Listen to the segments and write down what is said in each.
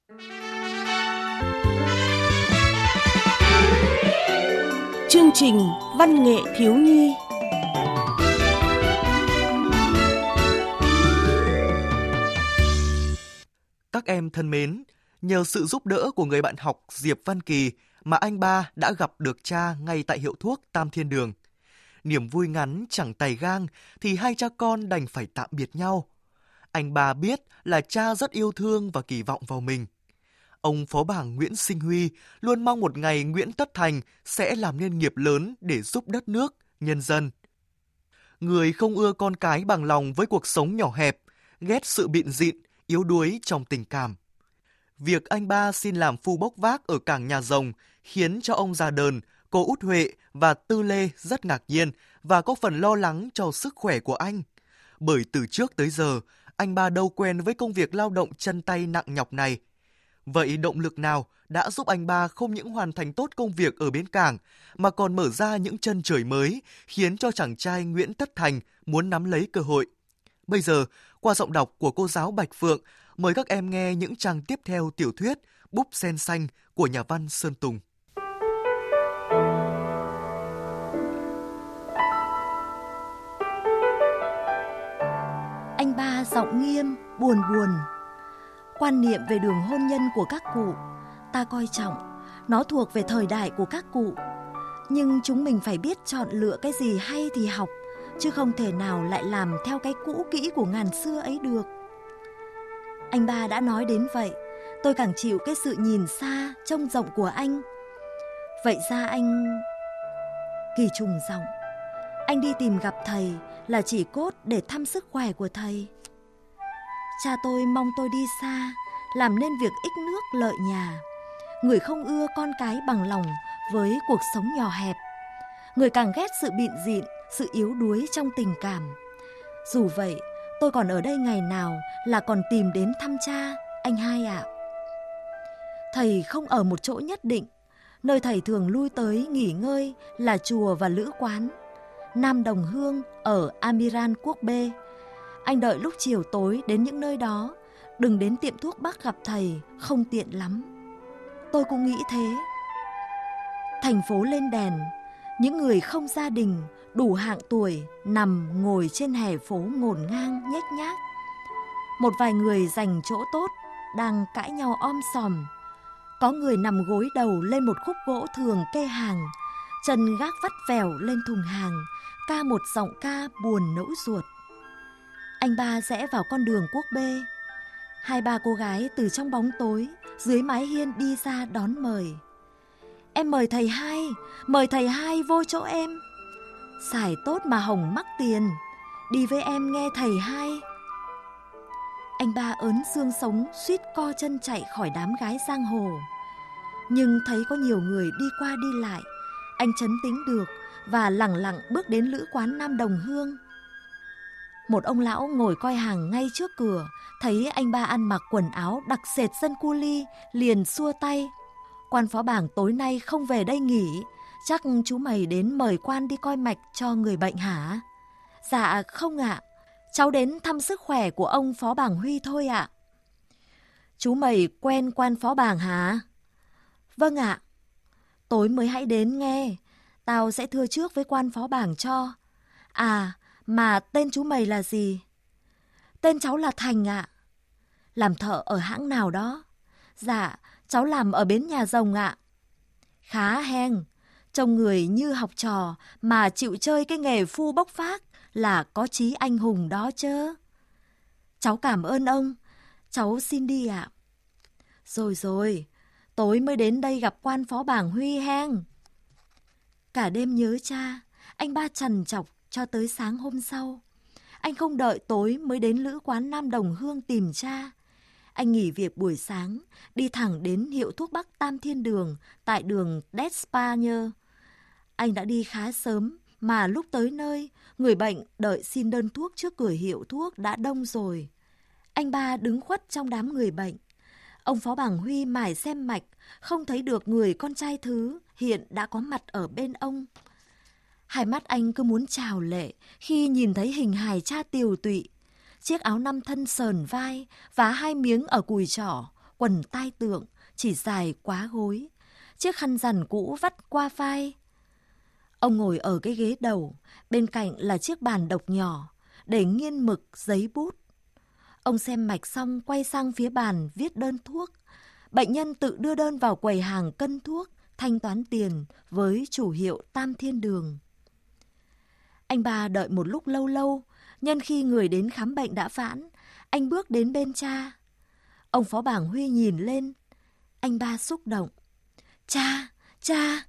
Chương trình Văn nghệ thiếu nhi. Các em thân mến, nhờ sự giúp đỡ của người bạn học Diệp Văn Kỳ mà anh Ba đã gặp được cha ngay tại hiệu thuốc Tam Thiên Đường. Niềm vui ngắn chẳng tày gang thì hai cha con đành phải tạm biệt nhau. Anh Ba biết là cha rất yêu thương và kỳ vọng vào mình. Ông phó bảng Nguyễn Sinh Huy luôn mong một ngày Nguyễn Tất Thành sẽ làm nên nghiệp lớn để giúp đất nước, nhân dân. Người không ưa con cái bằng lòng với cuộc sống nhỏ hẹp, ghét sự bịn rịn, yếu đuối trong tình cảm. Việc anh Ba xin làm phu bốc vác ở cảng Nhà Rồng khiến cho ông già Đờn, cô Út Huệ và Tư Lê rất ngạc nhiên và có phần lo lắng cho sức khỏe của anh. Bởi từ trước tới giờ, anh Ba đâu quen với công việc lao động chân tay nặng nhọc này. Vậy động lực nào đã giúp anh Ba không những hoàn thành tốt công việc ở bến cảng mà còn mở ra những chân trời mới khiến cho chàng trai Nguyễn Tất Thành muốn nắm lấy cơ hội? Bây giờ, qua giọng đọc của cô giáo Bạch Phượng, mời các em nghe những trang tiếp theo tiểu thuyết Búp Sen Xanh của nhà văn Sơn Tùng. Anh Ba giọng nghiêm, buồn buồn. Quan niệm về đường hôn nhân của các cụ, ta coi trọng, nó thuộc về thời đại của các cụ. Nhưng chúng mình phải biết chọn lựa cái gì hay thì học, chứ không thể nào lại làm theo cái cũ kỹ của ngàn xưa ấy được. Anh Ba đã nói đến vậy, tôi càng chịu cái sự nhìn xa, trông rộng của anh. Vậy ra anh... Kỳ trùng giọng. Anh đi tìm gặp thầy là chỉ cốt để thăm sức khỏe của thầy. Cha tôi mong tôi đi xa, làm nên việc ích nước lợi nhà. Người không ưa con cái bằng lòng với cuộc sống nhỏ hẹp. Người càng ghét sự bịn rịn, sự yếu đuối trong tình cảm. Dù vậy, tôi còn ở đây ngày nào là còn tìm đến thăm cha, anh hai ạ. Thầy không ở một chỗ nhất định. Nơi thầy thường lui tới nghỉ ngơi là chùa và lữ quán Nam Đồng Hương ở Amiran Quốc B. Anh đợi lúc chiều tối đến những nơi đó, đừng đến tiệm thuốc Bắc gặp thầy, không tiện lắm. Tôi cũng nghĩ thế. Thành phố lên đèn, những người không gia đình, đủ hạng tuổi nằm ngồi trên hè phố ngổn ngang nhếch nhác. Một vài người dành chỗ tốt đang cãi nhau om sòm. Có người nằm gối đầu lên một khúc gỗ thường kê hàng, chân gác vắt vẻo lên thùng hàng, ca một giọng ca buồn nỗi ruột. Anh Ba rẽ vào con đường Quốc B. Hai ba cô gái từ trong bóng tối dưới mái hiên đi ra đón mời. Em mời thầy hai vô chỗ em. Xài tốt mà hồng mắc tiền, đi với em nghe thầy hai. Anh Ba ớn xương sống suýt co chân chạy khỏi đám gái giang hồ. Nhưng thấy có nhiều người đi qua đi lại, anh trấn tĩnh được và lẳng lặng bước đến lữ quán Nam Đồng Hương. Một ông lão ngồi coi hàng ngay trước cửa, thấy anh Ba ăn mặc quần áo đặc sệt dân cu li, liền xua tay. Quan phó bảng tối nay không về đây nghỉ, chắc chú mày đến mời quan đi coi mạch cho người bệnh hả? Dạ không ạ, cháu đến thăm sức khỏe của ông phó bảng Huy thôi ạ. Chú mày quen quan phó bảng hả? Vâng ạ. Tối mới hãy đến nghe, tao sẽ thưa trước với quan phó bảng cho. À, mà tên chú mày là gì? Tên cháu là Thành ạ. Làm thợ ở hãng nào đó? Dạ, cháu làm ở bến Nhà Rồng ạ. Khá hèn, trông người như học trò mà chịu chơi cái nghề phu bốc vác là có chí anh hùng đó chứ. Cháu cảm ơn ông, cháu xin đi ạ. Rồi, tối mới đến đây gặp quan phó bảng Huy hen. Cả đêm nhớ cha, anh Ba trằn trọc cho tới sáng hôm sau. Anh không đợi tối mới đến lữ quán Nam Đồng Hương tìm cha. Anh nghỉ việc buổi sáng, đi thẳng đến hiệu thuốc Bắc Tam Thiên Đường tại đường D'Espagne. Anh đã đi khá sớm, mà lúc tới nơi, người bệnh đợi xin đơn thuốc trước cửa hiệu thuốc đã đông rồi. Anh Ba đứng khuất trong đám người bệnh. Ông phó bảng Huy mải xem mạch, không thấy được người con trai thứ hiện đã có mặt ở bên ông. Hai mắt anh cứ muốn trào lệ khi nhìn thấy hình hài cha tiều tụy. Chiếc áo 5 thân sờn vai và 2 miếng ở cùi trỏ, quần tai tượng chỉ dài quá gối, chiếc khăn rằn cũ vắt qua vai. Ông ngồi ở cái ghế đầu, bên cạnh là chiếc bàn độc nhỏ, để nghiên mực, giấy bút. Ông xem mạch xong quay sang phía bàn viết đơn thuốc. Bệnh nhân tự đưa đơn vào quầy hàng cân thuốc, thanh toán tiền với chủ hiệu Tam Thiên Đường. Anh ba đợi một lúc lâu lâu, nhân khi người đến khám bệnh đã vãn, anh bước đến bên cha. Ông phó bảng Huy nhìn lên, anh ba xúc động. Cha, cha!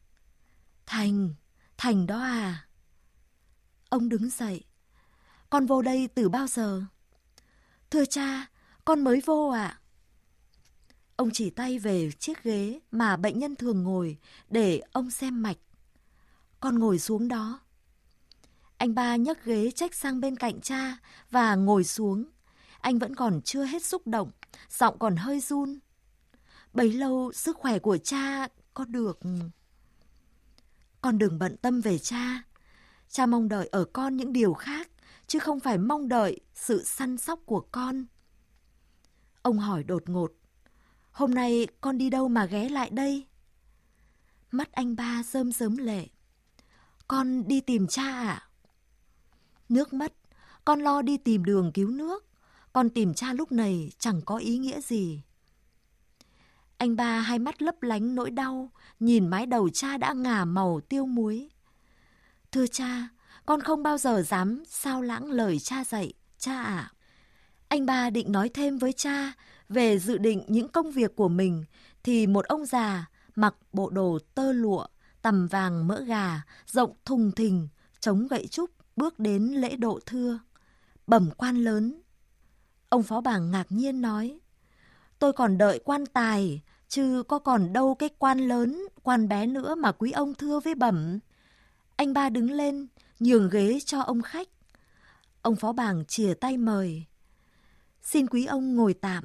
Thành đó à? Ông đứng dậy. Con vô đây từ bao giờ? Thưa cha, con mới vô ạ. Ông chỉ tay về chiếc ghế mà bệnh nhân thường ngồi để ông xem mạch. Con ngồi xuống đó. Anh ba nhấc ghế chếch sang bên cạnh cha và ngồi xuống. Anh vẫn còn chưa hết xúc động, giọng còn hơi run. Bấy lâu sức khỏe của cha có được... Con đừng bận tâm về cha. Cha mong đợi ở con những điều khác, chứ không phải mong đợi sự săn sóc của con. Ông hỏi đột ngột. Hôm nay con đi đâu mà ghé lại đây? Mắt anh ba rơm rớm lệ. Con đi tìm cha ạ. Nước mất, con lo đi tìm đường cứu nước. Con tìm cha lúc này chẳng có ý nghĩa gì. Anh ba hai mắt lấp lánh nỗi đau, nhìn mái đầu cha đã ngả màu tiêu muối. Thưa cha, con không bao giờ dám sao lãng lời cha dạy, cha ạ. Anh ba định nói thêm với cha về dự định những công việc của mình, thì một ông già mặc bộ đồ tơ lụa, tằm vàng mỡ gà, rộng thùng thình, chống gậy trúc bước đến lễ độ thưa. Bẩm quan lớn. Ông phó bảng ngạc nhiên nói, tôi còn đợi quan tài, chứ có còn đâu cái quan lớn, quan bé nữa mà quý ông thưa với bẩm. Anh ba đứng lên, nhường ghế cho ông khách. Ông phó bảng chìa tay mời. Xin quý ông ngồi tạm.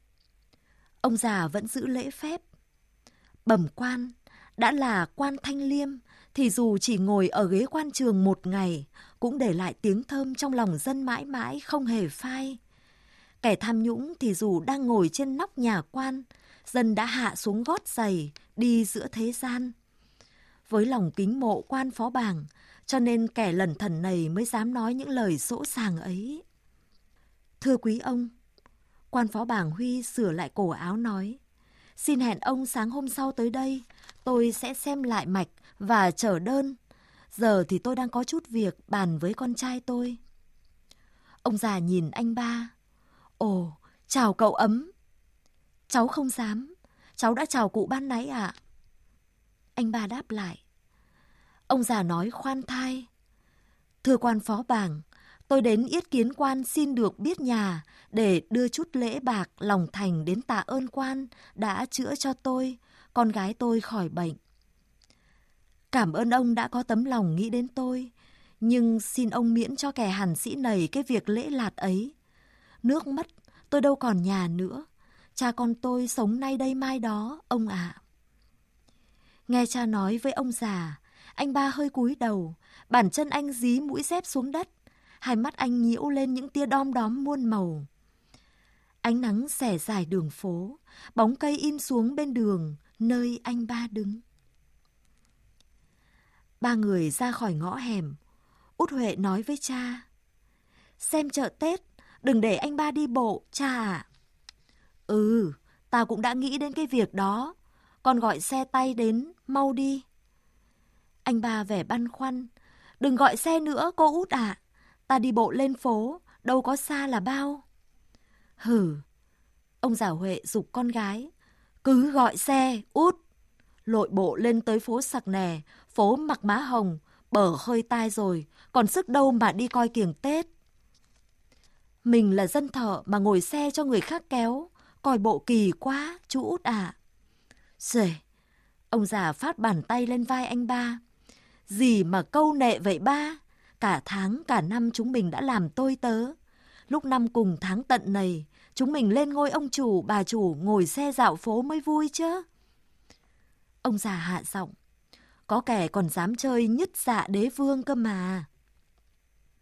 Ông già vẫn giữ lễ phép. Bẩm quan, đã là quan Thanh Liêm, thì dù chỉ ngồi ở ghế quan trường một ngày, cũng để lại tiếng thơm trong lòng dân mãi mãi không hề phai. Kẻ tham nhũng thì dù đang ngồi trên nóc nhà quan, dân đã hạ xuống gót giày, đi giữa thế gian. Với lòng kính mộ quan phó bảng, cho nên kẻ lẩn thẩn này mới dám nói những lời sỗ sàng ấy. Thưa quý ông, quan phó bảng Huy sửa lại cổ áo nói, xin hẹn ông sáng hôm sau tới đây, tôi sẽ xem lại mạch và chở đơn. Giờ thì tôi đang có chút việc bàn với con trai tôi. Ông già nhìn anh ba. Ồ, chào cậu Ấm. Cháu không dám, cháu đã chào cụ ban nãy ạ. Anh ba đáp lại. Ông già nói khoan thai. Thưa quan phó bảng, tôi đến yết kiến quan xin được biết nhà để đưa chút lễ bạc lòng thành đến tạ ơn quan đã chữa cho tôi, con gái tôi khỏi bệnh. Cảm ơn ông đã có tấm lòng nghĩ đến tôi, nhưng xin ông miễn cho kẻ hàn sĩ này cái việc lễ lạt ấy. Nước mất, tôi đâu còn nhà nữa. Cha con tôi sống nay đây mai đó, ông ạ. Nghe cha nói với ông già, anh ba hơi cúi đầu, bàn chân anh dí mũi dép xuống đất, hai mắt anh nhiễu lên những tia đom đóm muôn màu. Ánh nắng xẻ dài đường phố, bóng cây in xuống bên đường nơi anh ba đứng. Ba người ra khỏi ngõ hẻm, Út Huệ nói với cha, xem chợ Tết, đừng để anh ba đi bộ, cha ạ. Ừ, tao cũng đã nghĩ đến cái việc đó. Con gọi xe tay đến, mau đi. Anh ba vẻ băn khoăn. Đừng gọi xe nữa cô Út ạ. Ta đi bộ lên phố, đâu có xa là bao. Hử. Ông già Huệ giục con gái. Cứ gọi xe, Út. Lội bộ lên tới phố Sặc Nè, phố Mặc Má Hồng, bở hơi tai rồi, còn sức đâu mà đi coi kiểng Tết. Mình là dân thợ mà ngồi xe cho người khác kéo, coi bộ kỳ quá, chú Út ạ. Xề, ông già phát bàn tay lên vai anh ba. Gì mà câu nệ vậy ba? Cả tháng, cả năm chúng mình đã làm tôi tớ. Lúc năm cùng tháng tận này, chúng mình lên ngôi ông chủ, bà chủ ngồi xe dạo phố mới vui chứ. Ông già hạ giọng. Có kẻ còn dám chơi nhứt dạ đế vương cơ mà.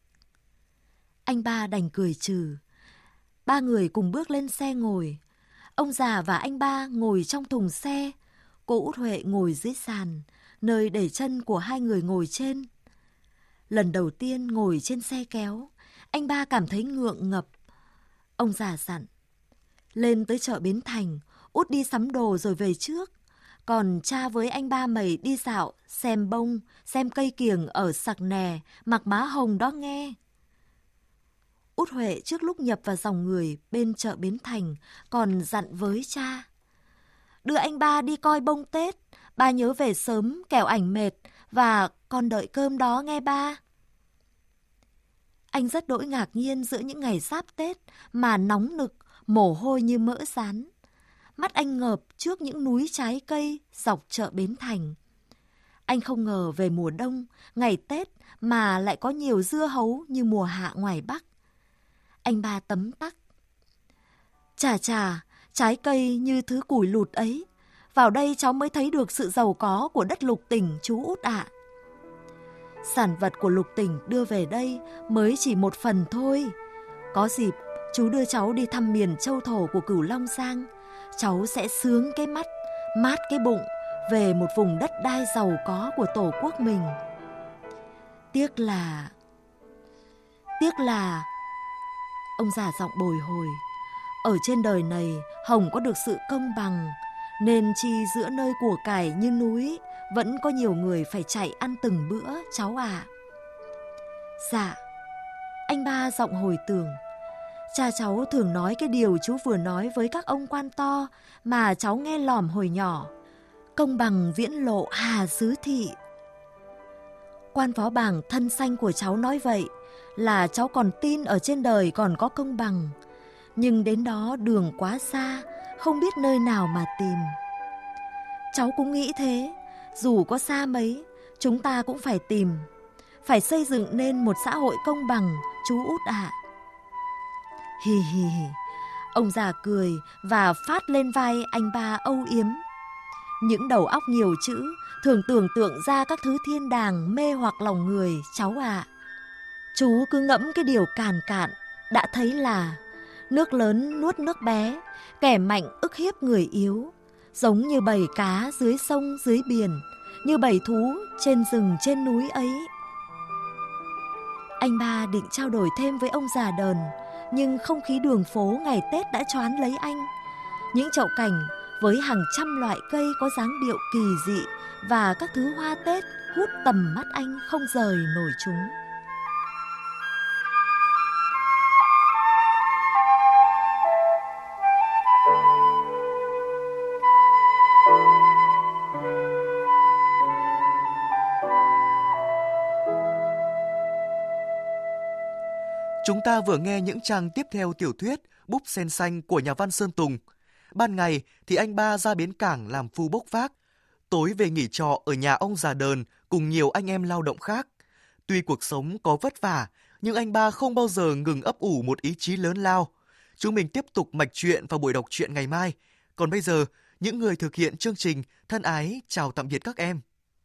Anh ba đành cười trừ. Ba người cùng bước lên xe ngồi. Ông già và anh ba ngồi trong thùng xe, cô Út Huệ ngồi dưới sàn, nơi để chân của hai người ngồi trên. Lần đầu tiên ngồi trên xe kéo, anh ba cảm thấy ngượng ngập. Ông già dặn: lên tới chợ Bến Thành, Út đi sắm đồ rồi về trước. Còn cha với anh ba mày đi dạo, xem bông, xem cây kiểng ở Sặc Nè, Mặc Má Hồng đó nghe. Út Huệ trước lúc nhập vào dòng người bên chợ Bến Thành còn dặn với cha: đưa anh ba đi coi bông Tết, ba nhớ về sớm kẻo ảnh mệt, và con đợi cơm đó nghe ba. Anh rất đỗi ngạc nhiên giữa những ngày giáp Tết mà nóng nực, mồ hôi như mỡ rán. Mắt anh ngợp trước những núi trái cây dọc chợ Bến Thành. Anh không ngờ về mùa đông, ngày Tết mà lại có nhiều dưa hấu như mùa hạ ngoài Bắc. Anh ba tấm tắc: chà chà, trái cây như thứ củi lụt ấy. Vào đây cháu mới thấy được sự giàu có của đất Lục Tỉnh, chú Út ạ. Sản vật của Lục Tỉnh đưa về đây mới chỉ một phần thôi. Có dịp, chú đưa cháu đi thăm miền châu thổ của Cửu Long Giang. Cháu sẽ sướng cái mắt, mát cái bụng về một vùng đất đai giàu có của Tổ quốc mình. Tiếc là... Ông già giọng bồi hồi: ở trên đời này hồng có được sự công bằng, nên chi giữa nơi của cải như núi vẫn có nhiều người phải chạy ăn từng bữa, cháu ạ. Dạ. Anh ba giọng hồi tưởng: cha cháu thường nói cái điều chú vừa nói với các ông quan to mà cháu nghe lỏm hồi nhỏ: công bằng viễn lộ hà xứ thị. Quan phó bảng thân xanh của cháu nói vậy là cháu còn tin ở trên đời còn có công bằng. Nhưng đến đó đường quá xa, không biết nơi nào mà tìm. Cháu cũng nghĩ thế, dù có xa mấy, chúng ta cũng phải tìm, phải xây dựng nên một xã hội công bằng, chú Út ạ. Hì hì hì. Ông già cười và phát lên vai anh ba âu yếm. Những đầu óc nhiều chữ thường tưởng tượng ra các thứ thiên đàng mê hoặc lòng người, cháu ạ. Chú cứ ngẫm cái điều càn cạn, đã thấy là nước lớn nuốt nước bé, kẻ mạnh ức hiếp người yếu, giống như bầy cá dưới sông dưới biển, như bầy thú trên rừng trên núi ấy. Anh ba định trao đổi thêm với ông già đờn, nhưng không khí đường phố ngày Tết đã choán lấy anh. Những chậu cảnh với hàng trăm loại cây có dáng điệu kỳ dị và các thứ hoa Tết hút tầm mắt anh không rời nổi chúng. Chúng ta vừa nghe những trang tiếp theo tiểu thuyết Búp Sen Xanh của nhà văn Sơn Tùng. Ban ngày thì anh ba ra bến cảng làm phu bốc vác, tối về nghỉ trọ ở nhà ông già đờn cùng nhiều anh em lao động khác. Tuy cuộc sống có vất vả, nhưng anh ba không bao giờ ngừng ấp ủ một ý chí lớn lao. Chúng mình tiếp tục mạch chuyện vào buổi đọc truyện ngày mai. Còn bây giờ, những người thực hiện chương trình thân ái chào tạm biệt các em.